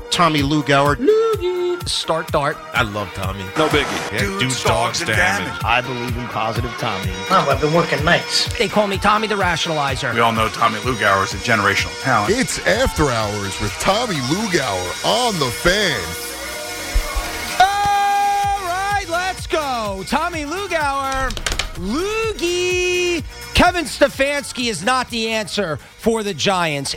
Tommy Lugauer. Start Dart. I love Tommy. No biggie. Yeah, dudes, dogs, damage. I believe in positive Tommy. Oh, I've been working nights. They call me Tommy the Rationalizer. We all know Tommy Lugauer is a generational talent. It's After Hours with Tommy Lugauer on The Fan. All right, let's go. Tommy Lugauer. Loogie. Kevin Stefanski is not the answer for the Giants.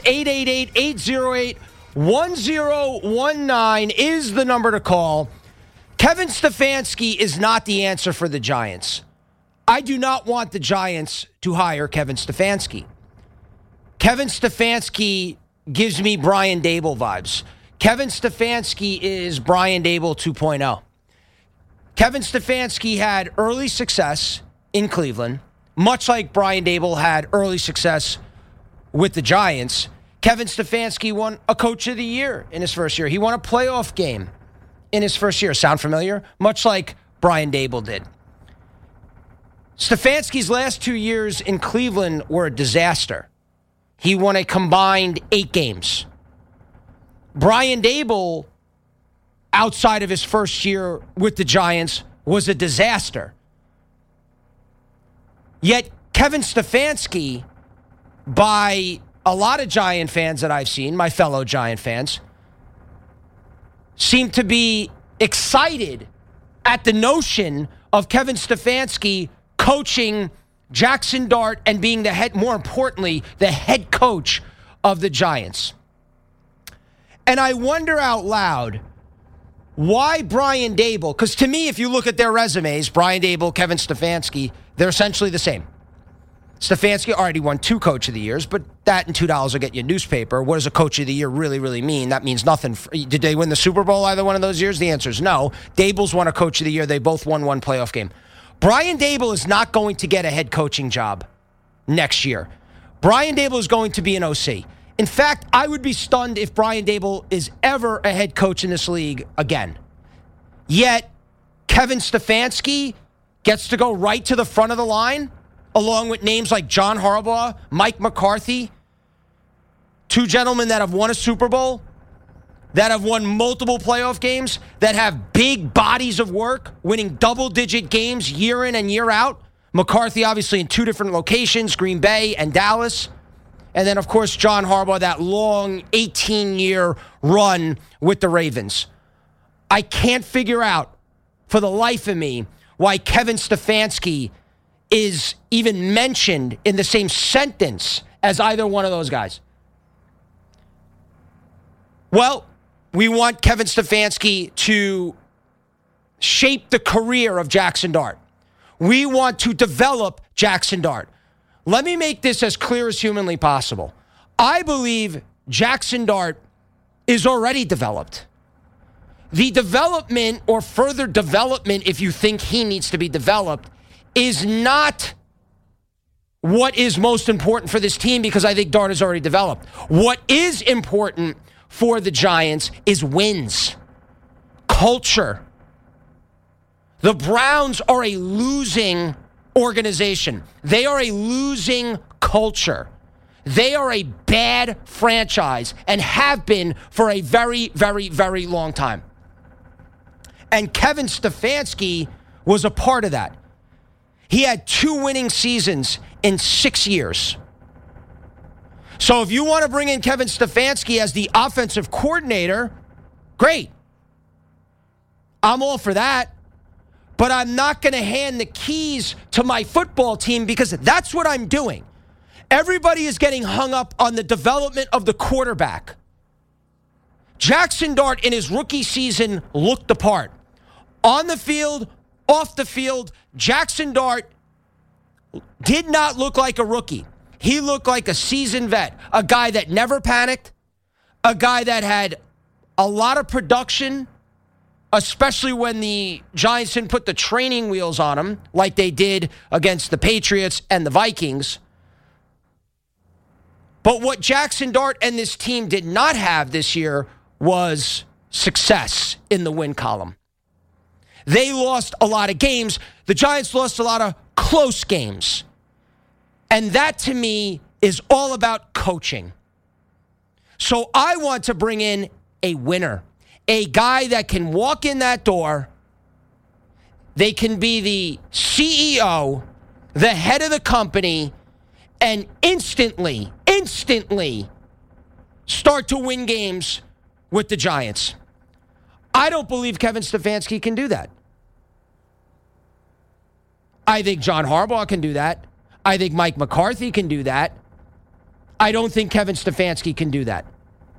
888-808-1019 is the number to call. Kevin Stefanski is not the answer for the Giants. I do not want the Giants to hire Kevin Stefanski. Kevin Stefanski gives me Brian Daboll vibes. Kevin Stefanski is Brian Daboll 2.0. Kevin Stefanski had early success in Cleveland, much like Brian Daboll had early success with the Giants. Kevin Stefanski won a Coach of the Year in his first year. He won a playoff game in his first year. Sound familiar? Much like Brian Daboll did. Stefanski's last 2 years in Cleveland were a disaster. He won a combined 8 games. Brian Daboll, outside of his first year with the Giants, was a disaster. Yet Kevin Stefanski, by a lot of Giant fans that I've seen, my fellow Giant fans, seem to be excited at the notion of Kevin Stefanski coaching Jackson Dart and being more importantly, the head coach of the Giants. And I wonder out loud why Brian Daboll, because to me, if you look at their resumes, Brian Daboll, Kevin Stefanski, they're essentially the same. Stefanski already won 2 Coach of the Years, but that and $2 will get you a newspaper. What does a Coach of the Year really, really mean? That means nothing. Did they win the Super Bowl either one of those years? The answer is no. Daboll's won a Coach of the Year. They both won 1 playoff game. Brian Daboll is not going to get a head coaching job next year. Brian Daboll is going to be an OC. In fact, I would be stunned if Brian Daboll is ever a head coach in this league again. Yet, Kevin Stefanski gets to go right to the front of the line, along with names like John Harbaugh, Mike McCarthy, 2 gentlemen that have won a Super Bowl, that have won multiple playoff games, that have big bodies of work, winning double-digit games year in and year out. McCarthy, obviously, in 2 different locations, Green Bay and Dallas. And then, of course, John Harbaugh, that long 18-year run with the Ravens. I can't figure out, for the life of me, why Kevin Stefanski is even mentioned in the same sentence as either one of those guys. Well, we want Kevin Stefanski to shape the career of Jackson Dart. We want to develop Jackson Dart. Let me make this as clear as humanly possible. I believe Jackson Dart is already developed. The development or further development, if you think he needs to be developed, is not what is most important for this team because I think Dart is already developed. What is important for the Giants is wins, culture. The Browns are a losing organization. They are a losing culture. They are a bad franchise and have been for a very, very, very long time. And Kevin Stefanski was a part of that. He had 2 winning seasons in 6 years. So if you want to bring in Kevin Stefanski as the offensive coordinator, great. I'm all for that. But I'm not going to hand the keys to my football team because that's what I'm doing. Everybody is getting hung up on the development of the quarterback. Jackson Dart in his rookie season looked the part. On the field, off the field, Jackson Dart did not look like a rookie. He looked like a seasoned vet, a guy that never panicked, a guy that had a lot of production, especially when the Giants didn't put the training wheels on him like they did against the Patriots and the Vikings. But what Jackson Dart and this team did not have this year was success in the win column. They lost a lot of games. The Giants lost a lot of close games. And that, to me, is all about coaching. So I want to bring in a winner, a guy that can walk in that door. They can be the CEO, the head of the company, and instantly start to win games with the Giants. I don't believe Kevin Stefanski can do that. I think John Harbaugh can do that. I think Mike McCarthy can do that. I don't think Kevin Stefanski can do that.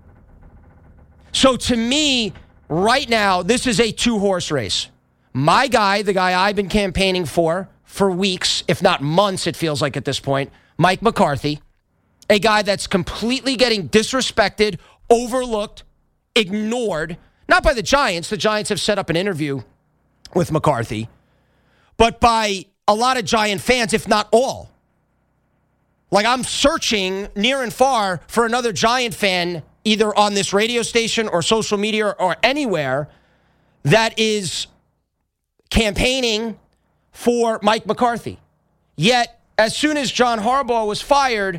So to me, right now, this is a two-horse race. My guy, the guy I've been campaigning for weeks, if not months, it feels like at this point, Mike McCarthy, a guy that's completely getting disrespected, overlooked, ignored, not by the Giants. The Giants have set up an interview with McCarthy, but by a lot of Giant fans, if not all. Like, I'm searching near and far for another Giant fan, either on this radio station or social media or anywhere, that is campaigning for Mike McCarthy. Yet, as soon as John Harbaugh was fired,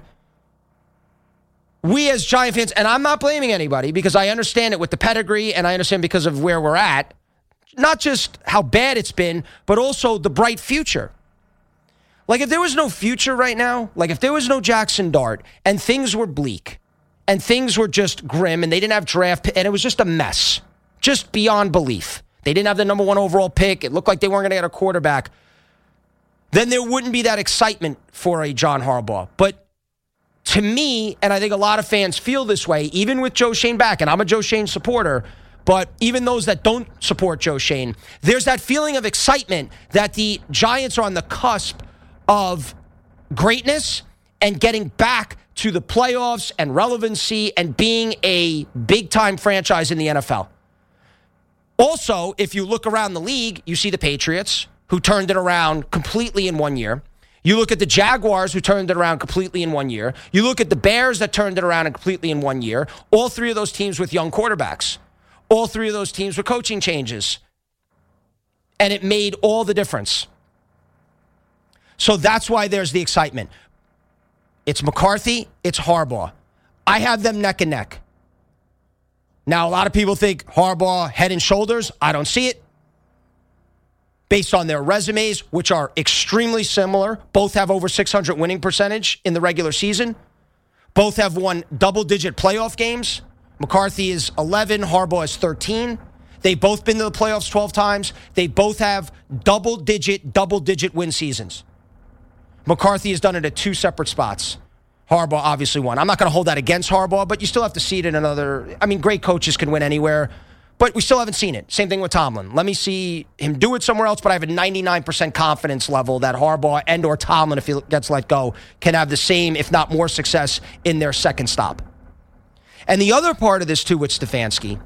we as Giant fans, and I'm not blaming anybody because I understand it with the pedigree and I understand because of where we're at, not just how bad it's been, but also the bright future. Like, if there was no future right now, like if there was no Jackson Dart and things were bleak and things were just grim and they didn't have draft and it was just a mess, just beyond belief. They didn't have the number 1 overall pick. It looked like they weren't going to get a quarterback. Then there wouldn't be that excitement for a John Harbaugh. But to me, and I think a lot of fans feel this way, even with Joe Schoen back, and I'm a Joe Schoen supporter, but even those that don't support Joe Schoen, there's that feeling of excitement that the Giants are on the cusp of greatness and getting back to the playoffs and relevancy and being a big-time franchise in the NFL. Also, if you look around the league, you see the Patriots, who turned it around completely in 1 year. You look at the Jaguars, who turned it around completely in 1 year. You look at the Bears that turned it around completely in 1 year. All three of those teams with young quarterbacks. All three of those teams with coaching changes. And it made all the difference. So that's why there's the excitement. It's McCarthy, it's Harbaugh. I have them neck and neck. Now, a lot of people think Harbaugh head and shoulders. I don't see it. Based on their resumes, which are extremely similar. Both have over 600 winning percentage in the regular season. Both have won double-digit playoff games. McCarthy is 11, Harbaugh is 13. They've both been to the playoffs 12 times. They both have double-digit win seasons. McCarthy has done it at 2 separate spots. Harbaugh obviously won. I'm not going to hold that against Harbaugh, but you still have to see it in another. I mean, great coaches can win anywhere, but we still haven't seen it. Same thing with Tomlin. Let me see him do it somewhere else, but I have a 99% confidence level that Harbaugh and or Tomlin, if he gets let go, can have the same, if not more success in their second stop. And the other part of this, too, with Stefanski,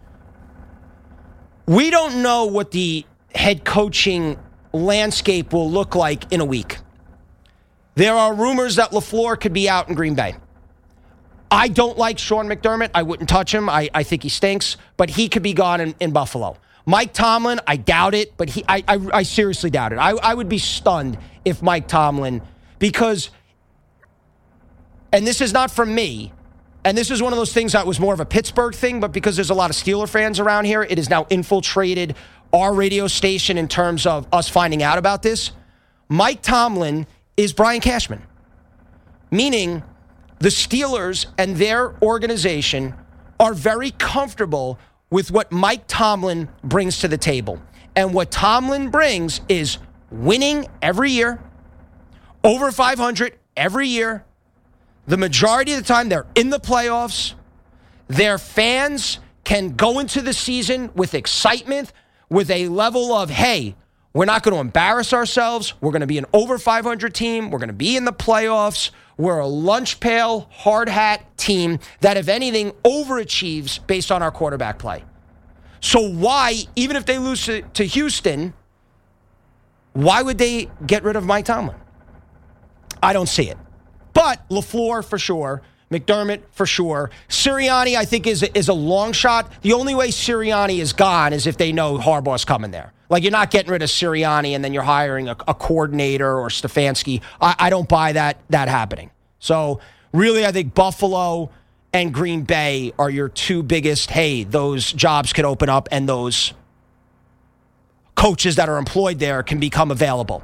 we don't know what the head coaching landscape will look like in a week. There are rumors that LaFleur could be out in Green Bay. I don't like Sean McDermott. I wouldn't touch him. I think he stinks, but he could be gone in Buffalo. Mike Tomlin, I doubt it, but I seriously doubt it. I would be stunned if Mike Tomlin, because, and this is not from me, and this is one of those things that was more of a Pittsburgh thing, but because there's a lot of Steeler fans around here, it has now infiltrated our radio station in terms of us finding out about this. Mike Tomlin is Brian Cashman, meaning the Steelers and their organization are very comfortable with what Mike Tomlin brings to the table. And what Tomlin brings is winning every year, over 500 every year. The majority of the time, they're in the playoffs. Their fans can go into the season with excitement, with a level of, hey, we're not going to embarrass ourselves. We're going to be an over 500 team. We're going to be in the playoffs. We're a lunch pail, hard hat team that, if anything, overachieves based on our quarterback play. So why, even if they lose to Houston, why would they get rid of Mike Tomlin? I don't see it. But LaFleur for sure, McDermott for sure. Sirianni, I think, is a long shot. The only way Sirianni is gone is if they know Harbaugh's coming there. Like, you're not getting rid of Sirianni and then you're hiring a coordinator or Stefanski. I don't buy that happening. So, really, I think Buffalo and Green Bay are your two biggest, hey, those jobs could open up and those coaches that are employed there can become available.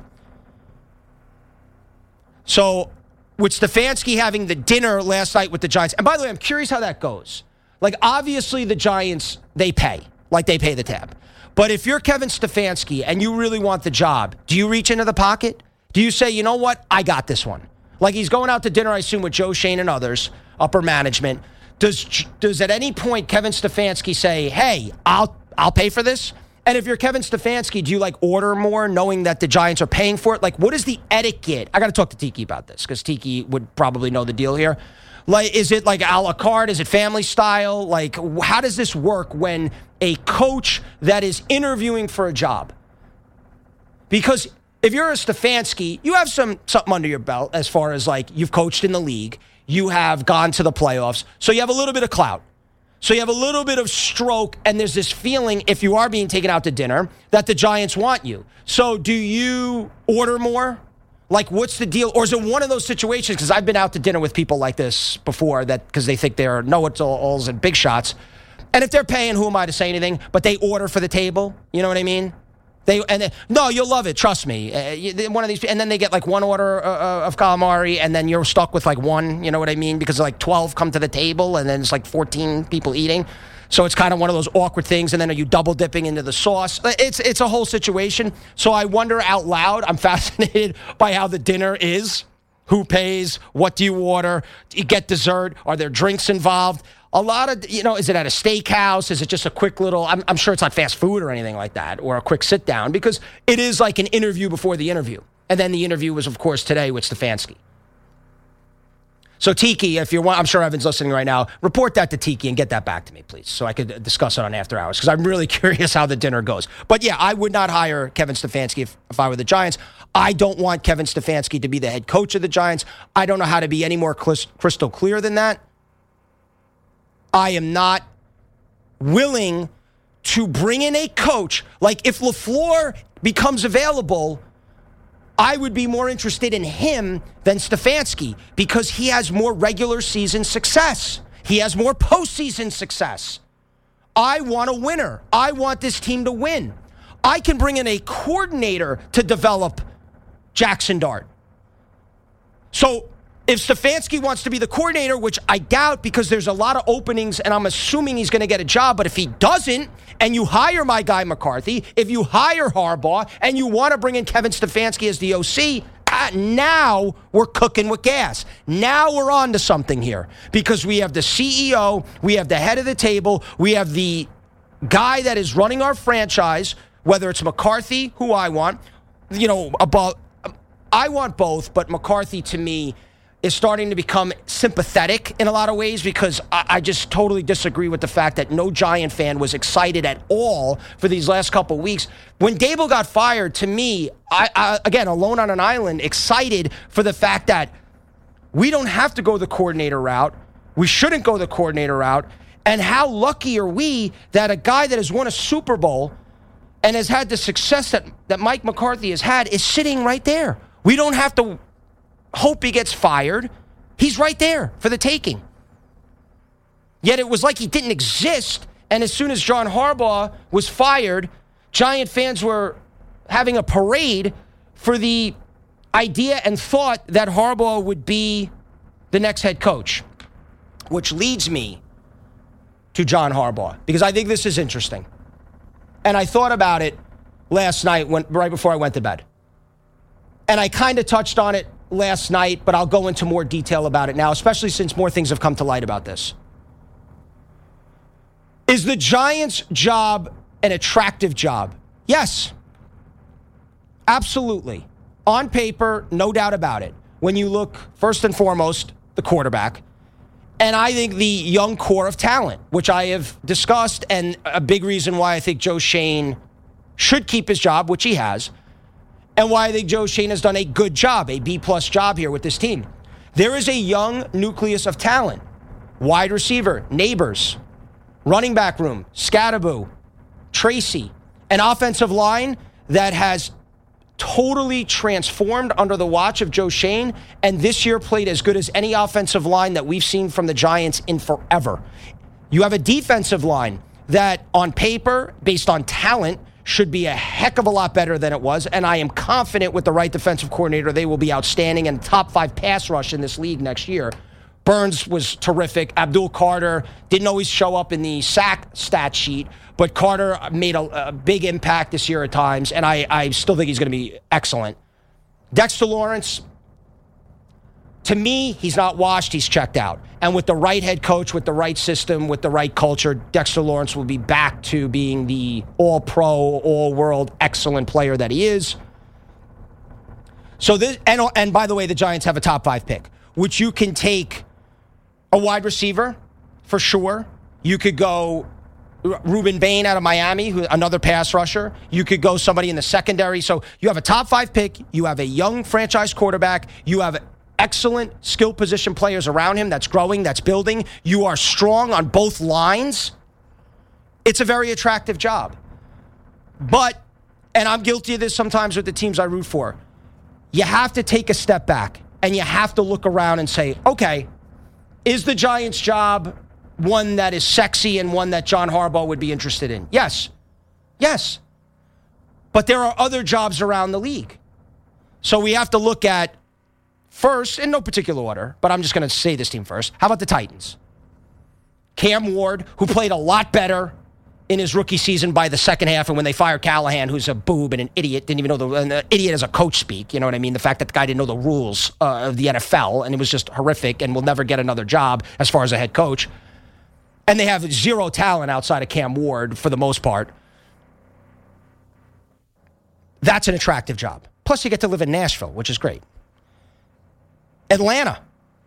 So with Stefanski having the dinner last night with the Giants, and by the way, I'm curious how that goes. Like, obviously the Giants, they pay. Like, they pay the tab. But if you're Kevin Stefanski and you really want the job, do you reach into the pocket? Do you say, you know what, I got this one? Like, he's going out to dinner, I assume, with Joe Schoen and others, upper management. Does at any point Kevin Stefanski say, hey, I'll pay for this? And if you're Kevin Stefanski, do you, like, order more knowing that the Giants are paying for it? Like, what is the etiquette? I got to talk to Tiki about this because Tiki would probably know the deal here. Like, is it like a la carte? Is it family style? Like, how does this work when a coach that is interviewing for a job? Because if you're a Stefanski, you have something under your belt as far as, like, you've coached in the league. You have gone to the playoffs. So you have a little bit of clout. So you have a little bit of stroke, and there's this feeling, if you are being taken out to dinner, that the Giants want you. So do you order more? Like, what's the deal? Or is it one of those situations, because I've been out to dinner with people like this before, that because they think they're know-it-alls and big shots. And if they're paying, who am I to say anything? But they order for the table. You know what I mean? No, you'll love it. Trust me. One of these, and then they get like one order of calamari, and then you're stuck with like one. You know what I mean? Because like 12 come to the table, and then it's like 14 people eating. So it's kind of one of those awkward things. And then are you double dipping into the sauce? It's a whole situation. So I wonder out loud. I'm fascinated by how the dinner is. Who pays? What do you order? Do you get dessert? Are there drinks involved? A lot of, is it at a steakhouse? Is it just a quick little, I'm sure it's not fast food or anything like that, or a quick sit down, because it is like an interview before the interview. And then the interview was, of course, today with Stefanski. So Tiki, if you want, I'm sure Evan's listening right now, report that to Tiki and get that back to me, please, so I could discuss it on After Hours, because I'm really curious how the dinner goes. But yeah, I would not hire Kevin Stefanski if I were the Giants. I don't want Kevin Stefanski to be the head coach of the Giants. I don't know how to be any more crystal clear than that. I am not willing to bring in a coach. Like, if LaFleur becomes available, I would be more interested in him than Stefanski because he has more regular season success. He has more postseason success. I want a winner. I want this team to win. I can bring in a coordinator to develop Jackson Dart. So if Stefanski wants to be the coordinator, which I doubt because there's a lot of openings and I'm assuming he's going to get a job, but if he doesn't and you hire my guy McCarthy, if you hire Harbaugh and you want to bring in Kevin Stefanski as the OC, now we're cooking with gas. Now we're on to something here because we have the CEO, we have the head of the table, we have the guy that is running our franchise, whether it's McCarthy, who I want, I want both, but McCarthy to me is starting to become sympathetic in a lot of ways because I just totally disagree with the fact that no Giant fan was excited at all for these last couple of weeks. When Dable got fired, to me, I again, alone on an island, excited for the fact that we don't have to go the coordinator route. We shouldn't go the coordinator route. And how lucky are we that a guy that has won a Super Bowl and has had the success that Mike McCarthy has had is sitting right there. We don't have to hope he gets fired. He's right there for the taking. Yet it was like he didn't exist. And as soon as John Harbaugh was fired, Giant fans were having a parade for the idea and thought that Harbaugh would be the next head coach, which leads me to John Harbaugh, because I think this is interesting. And I thought about it last night right before I went to bed. And I kind of touched on it last night, but I'll go into more detail about it now, especially since more things have come to light about this. Is the Giants' job an attractive job? Yes. Absolutely. On paper, no doubt about it. When you look, first and foremost, the quarterback, and I think the young core of talent, which I have discussed, and a big reason why I think Joe Schoen should keep his job, which he has, and why I think Joe Schoen has done a good job, a B-plus job here with this team. There is a young nucleus of talent. Wide receiver, Neighbors, running back room, Scatteraboo, Tracy, an offensive line that has totally transformed under the watch of Joe Shane, and this year played as good as any offensive line that we've seen from the Giants in forever. You have a defensive line that, on paper, based on talent, should be a heck of a lot better than it was, and I am confident with the right defensive coordinator, they will be outstanding and top 5 pass rush in this league next year. Burns was terrific. Abdul Carter didn't always show up in the sack stat sheet, but Carter made a big impact this year at times, and I still think he's going to be excellent. Dexter Lawrence, to me, he's not washed, he's checked out. And with the right head coach, with the right system, with the right culture, Dexter Lawrence will be back to being the all-pro, all-world, excellent player that he is. So this, and by the way, the Giants have a top 5 pick, which you can take a wide receiver for sure. You could go Ruben Bain out of Miami, another pass rusher. You could go somebody in the secondary. So you have a top 5 pick. You have a young franchise quarterback. You have excellent skill position players around him that's growing, that's building. You are strong on both lines. It's a very attractive job. But, and I'm guilty of this sometimes with the teams I root for, you have to take a step back and you have to look around and say, okay, is the Giants' job one that is sexy and one that John Harbaugh would be interested in? Yes. Yes. But there are other jobs around the league. So we have to look at, first, in no particular order, but I'm just going to say this team first. How about the Titans? Cam Ward, who played a lot better in his rookie season by the second half, and when they fired Callahan, who's a boob and an idiot, didn't even know an idiot as a coach speak, you know what I mean? The fact that the guy didn't know the rules of the NFL, and it was just horrific, and will never get another job as far as a head coach. And they have zero talent outside of Cam Ward for the most part. That's an attractive job. Plus, you get to live in Nashville, which is great. Atlanta.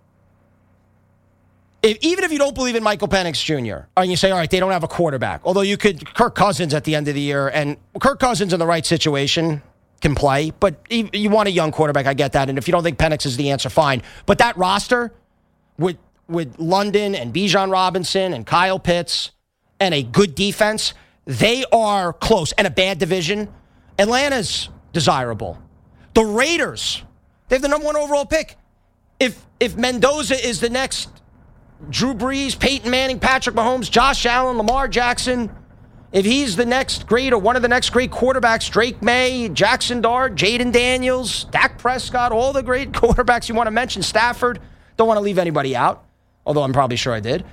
Even if you don't believe in Michael Penix Jr., and you say, all right, they don't have a quarterback, although you could, Kirk Cousins at the end of the year, and Kirk Cousins in the right situation can play, but you want a young quarterback, I get that, and if you don't think Penix is the answer, fine. But that roster with London and Bijan Robinson and Kyle Pitts and a good defense, they are close, and a bad division. Atlanta's desirable. The Raiders, they have the number 1 overall pick. If Mendoza is the next Drew Brees, Peyton Manning, Patrick Mahomes, Josh Allen, Lamar Jackson, if he's the next great or one of the next great quarterbacks, Drake May, Jackson Dart, Jaden Daniels, Dak Prescott, all the great quarterbacks you want to mention, Stafford, don't want to leave anybody out, although I'm probably sure I did.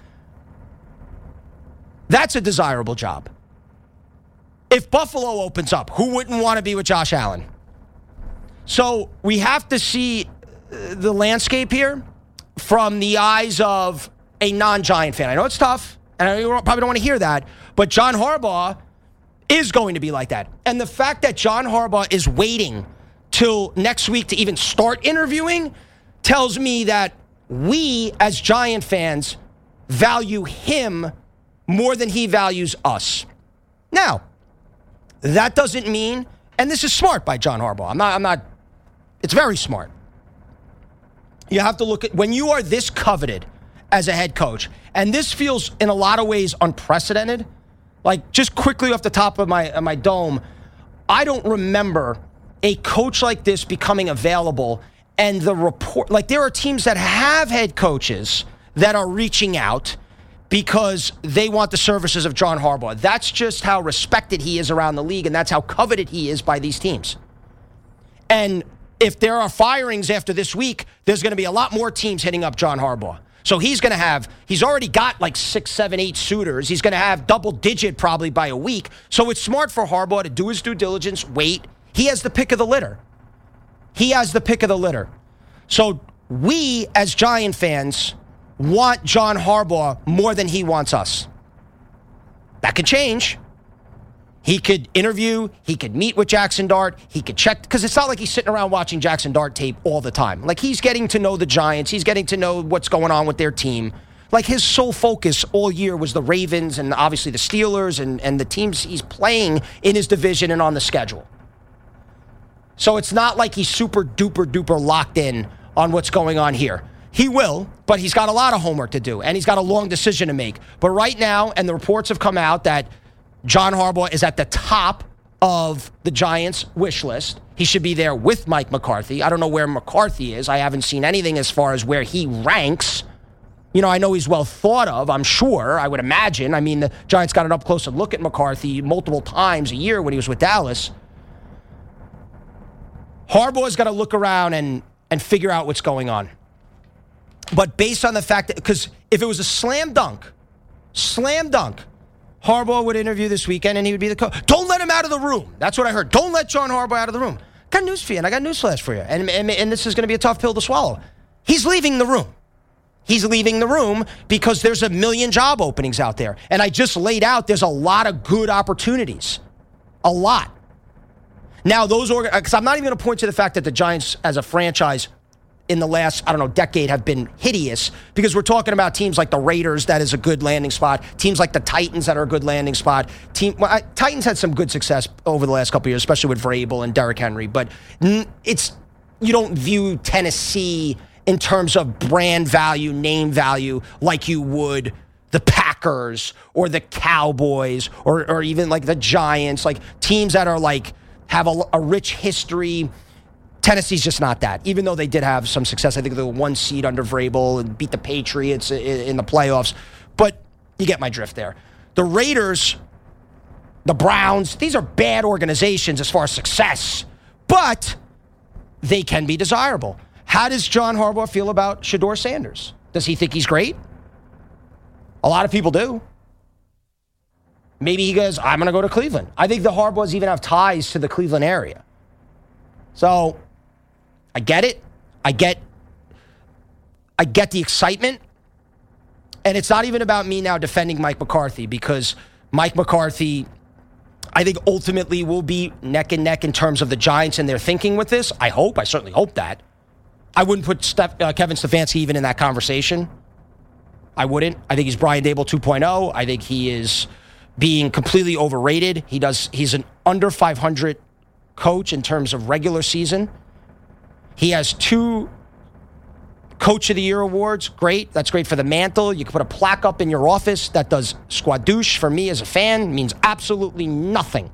That's a desirable job. If Buffalo opens up, who wouldn't want to be with Josh Allen? So we have to see the landscape here from the eyes of a non-Giant fan. I know it's tough, and I probably don't want to hear that, but John Harbaugh is going to be like that. And the fact that John Harbaugh is waiting till next week to even start interviewing tells me that we, as Giant fans, value him more than he values us. Now, that doesn't mean, and this is smart by John Harbaugh. I'm not, it's very smart. You have to look at, when you are this coveted as a head coach, and this feels in a lot of ways unprecedented, like just quickly off the top of my dome, I don't remember a coach like this becoming available and the report, like there are teams that have head coaches that are reaching out because they want the services of John Harbaugh. That's just how respected he is around the league, and that's how coveted he is by these teams. And if there are firings after this week, there's going to be a lot more teams hitting up John Harbaugh. So he's already got like 6, 7, 8 suitors. He's going to have double digit probably by a week. So it's smart for Harbaugh to do his due diligence, wait. He has the pick of the litter. So we, as Giant fans, want John Harbaugh more than he wants us. That could change. He could interview, he could meet with Jackson Dart, he could check, because it's not like he's sitting around watching Jackson Dart tape all the time. Like, he's getting to know the Giants, he's getting to know what's going on with their team. Like, his sole focus all year was the Ravens and obviously the Steelers and the teams he's playing in his division and on the schedule. So it's not like he's super duper duper locked in on what's going on here. He will, but he's got a lot of homework to do, and he's got a long decision to make. But right now, and the reports have come out that John Harbaugh is at the top of the Giants' wish list. He should be there with Mike McCarthy. I don't know where McCarthy is. I haven't seen anything as far as where he ranks. You know, I know he's well thought of, I'm sure, I would imagine. I mean, the Giants got an up-close look at McCarthy multiple times a year when he was with Dallas. Harbaugh's got to look around and figure out what's going on. But based on the fact that, because if it was a slam dunk, Harbaugh would interview this weekend and he would be the coach. Don't let him out of the room. That's what I heard. Don't let John Harbaugh out of the room. Got news for you, and I got news flash for you. And this is going to be a tough pill to swallow. He's leaving the room. He's leaving the room because there's a million job openings out there. And I just laid out there's a lot of good opportunities. A lot. Now, because I'm not even going to point to the fact that the Giants as a franchise in the last, decade have been hideous, because we're talking about teams like the Raiders, that is a good landing spot. Teams like the Titans that are a good landing spot. Titans had some good success over the last couple of years, especially with Vrabel and Derrick Henry. But you don't view Tennessee in terms of brand value, name value, like you would the Packers or the Cowboys or even like the Giants, like teams that are like have a rich history. Tennessee's just not that, even though they did have some success. I think they were 1 seed under Vrabel and beat the Patriots in the playoffs. But you get my drift there. The Raiders, the Browns, these are bad organizations as far as success, but they can be desirable. How does John Harbaugh feel about Shedeur Sanders? Does he think he's great? A lot of people do. Maybe he goes, I'm going to go to Cleveland. I think the Harbaughs even have ties to the Cleveland area. So I get it. I get the excitement. And it's not even about me now defending Mike McCarthy, because Mike McCarthy, I think, ultimately will be neck and neck in terms of the Giants and their thinking with this. I certainly hope that. I wouldn't put Kevin Stefanski even in that conversation. I wouldn't. I think he's Brian Daboll 2.0. I think he is being completely overrated. He's an under 500 coach in terms of regular season. He has 2 Coach of the Year awards. Great. That's great for the mantle. You can put a plaque up in your office that does squadouche for me as a fan. It means absolutely nothing.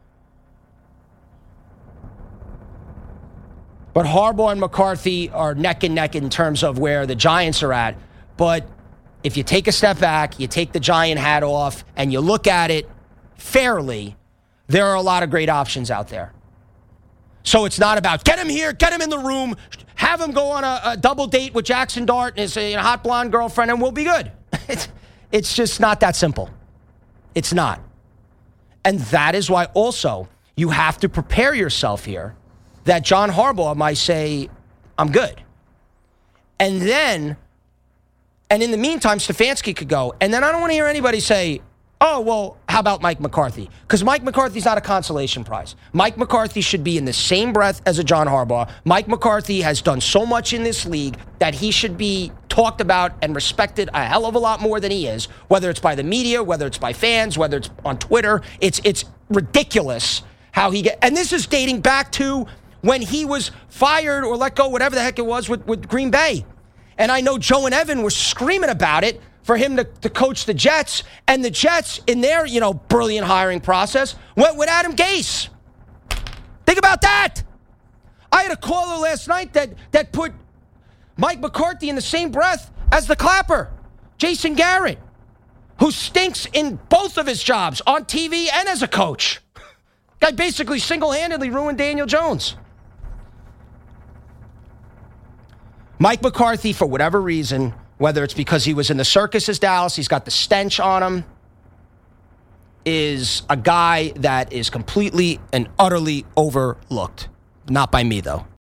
But Harbaugh and McCarthy are neck and neck in terms of where the Giants are at. But if you take a step back, you take the Giant hat off, and you look at it fairly, there are a lot of great options out there. So it's not about get him here, get him in the room, have him go on a double date with Jackson Dart and his hot blonde girlfriend, and we'll be good. It's just not that simple. It's not. And that is why also you have to prepare yourself here that John Harbaugh might say, I'm good. And in the meantime, Stefanski could go. And then I don't want to hear anybody say, oh, well, how about Mike McCarthy? Because Mike McCarthy's not a consolation prize. Mike McCarthy should be in the same breath as a John Harbaugh. Mike McCarthy has done so much in this league that he should be talked about and respected a hell of a lot more than he is, whether it's by the media, whether it's by fans, whether it's on Twitter. It's ridiculous how he and this is dating back to when he was fired or let go, whatever the heck it was with Green Bay. And I know Joe and Evan were screaming about it for him to coach the Jets. And the Jets, in their, brilliant hiring process, went with Adam Gase. Think about that. I had a caller last night that put Mike McCarthy in the same breath as the Clapper, Jason Garrett, who stinks in both of his jobs, on TV and as a coach. Guy basically single-handedly ruined Daniel Jones. Mike McCarthy, for whatever reason, whether it's because he was in the circus as Dallas, he's got the stench on him, is a guy that is completely and utterly overlooked. Not by me, though.